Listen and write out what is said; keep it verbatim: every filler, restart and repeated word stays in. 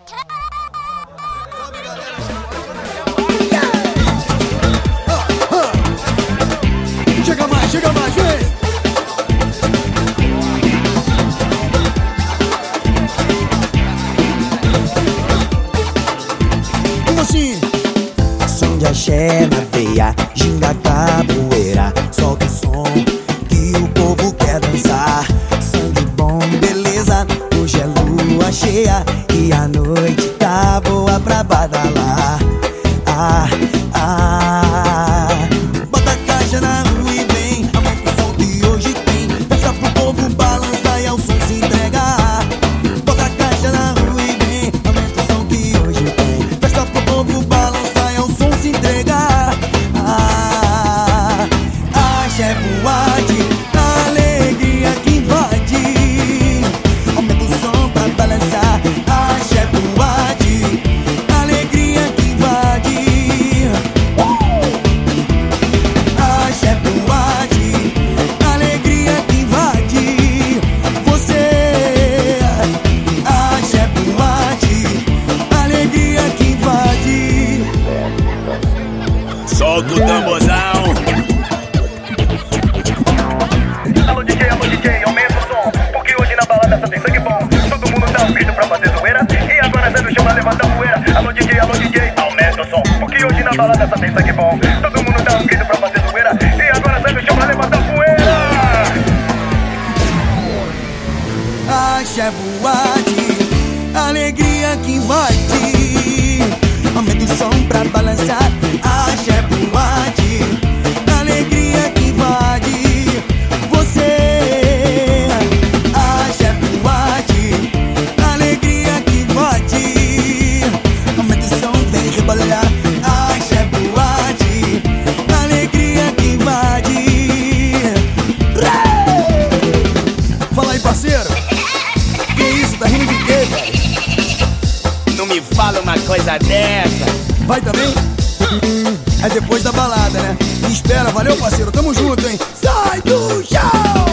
Chega mais, chega mais, vem! Como assim? Som de axé na veia, ginga capoeira. Solta o som que o povo quer dançar. Sangue bom, beleza, hoje é lua cheia e a noite tá boa pra badalar. Ah, ah, bota a caixa na rua e vem, aumenta o som que hoje tem. Festa pro povo balançar e ao som se entregar. Bota a caixa na rua e vem, aumenta o som que hoje tem. Festa pro povo balançar e ao som se entregar. Ah, axé boate, alegria que invade. Aumenta o som pra balançar. Axé boate, alegria que invade. Axé boate, alegria que invade. Você, axé boate, alegria que invade. Solta o tamborzão. Alô D J, alô D J, aumenta o som, porque hoje na balada só tem sangue bom. Todo mundo tá ouvindo pra fazer zoeira, e agora Zé do chama levanta a poeira. Alô D J, alô D J, aumenta o som, porque hoje na balada só tem sangue bom. Todo mundo tá ouvindo pra fazer zoeira, e agora Zé do chama levanta a poeira. Axé boate, alegria que invade. Aumenta o som pra balançar. Axé boate, alegria que invade. Você, axé boate, alegria que invade. Aumenta o som, vem rebolar. Axé boate, alegria que invade. Fala aí, parceiro! Que isso, tá rindo de quê, velho? Não me fala uma coisa dessa. Vai também? É depois da balada, né? Me espera, valeu, parceiro, tamo junto, hein? Sai do chão!